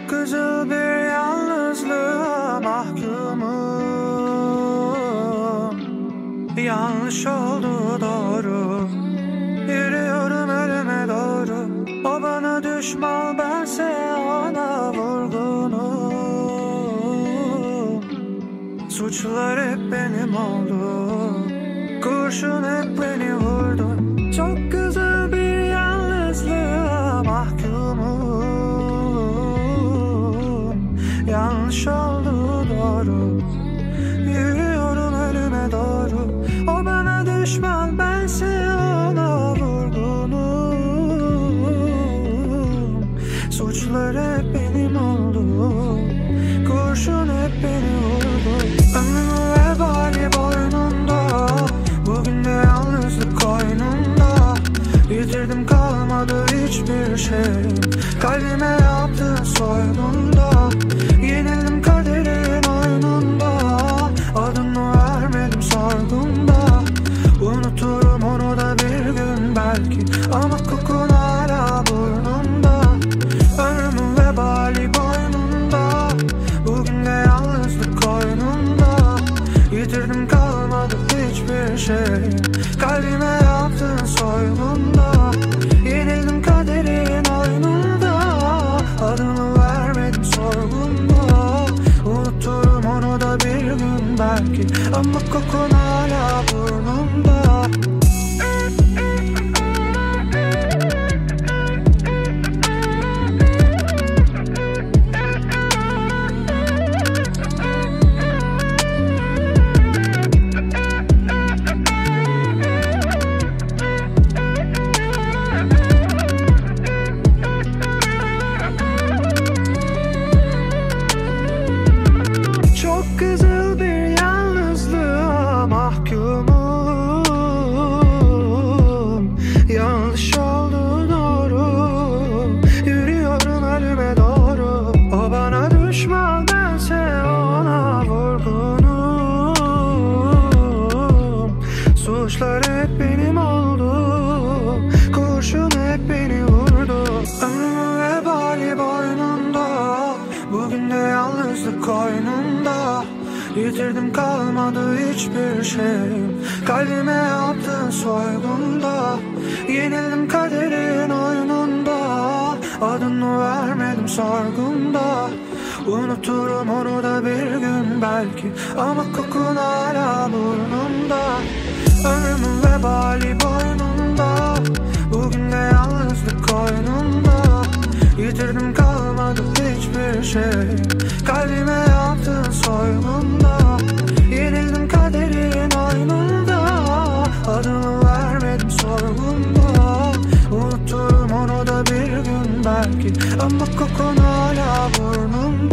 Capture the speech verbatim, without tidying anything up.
kızıl bir yalnızlığa mahkumum. Yanlış oldu doğru, yürüyorum ölüme doğru. O bana düşman, bense ona vurgunum. Suçlar hep benim oldu, kurşun hep beni vurdu. Çok kızıl bir yalnızlığa mahkumum. Yanlış oldu doğru, yürüyorum ölüme doğru. O bana düşman, bense ona vurgunum. Suçlar hep benim oldu, kurşun hep beni vurdu. Ömrümü vebali boynunda, bugün de yalnızlık koynumda. Yitirdim, kalmadı hiçbir şey, kalbime yaptığın soygunda. Yenildim kaderin oyununda, adını vermedim sorgumda. Unuturum onu da bir gün belki, ama kokun hala burnumda. Ömrümün vebali boynunda, bugün de yalnızlık koynumda. Yitirdim, kalmadı hiçbir şey, kalbime yaptığın soygunda. Yenildim kaderin oyununda, adını vermedim sorgumda. Unuturum onu da bir gün belki, ama kokun hala burnumda. Çok kızıl bir yalnızlığa mahkumum. Yanlış oldu doğru, yürüyorum ölüme doğru. O bana düşman, bense ona vurgunum. Suçlar hep benim oldu, kurşun hep beni vurdu. Ömrümün vebali boynunda, bugün de yalnızlık koynumda. Yitirdim, kalmadı hiçbir şey, kalbime yaptığın soygunda. Yenildim kaderin oyununda, adını vermedim sorgumda. Unuturum onu da bir gün belki, ama kokun hala burnumda. Ömrümün vebali boynunda, bugün de yalnızlık koynumda. Yitirdim, kalmadı hiçbir şey, kalbime yaptığın soygunda. Yenildim kaderin oyununda, adını vermedim sorgumda. Unuturum onu da bir gün belki, ama kokun hala burnumda.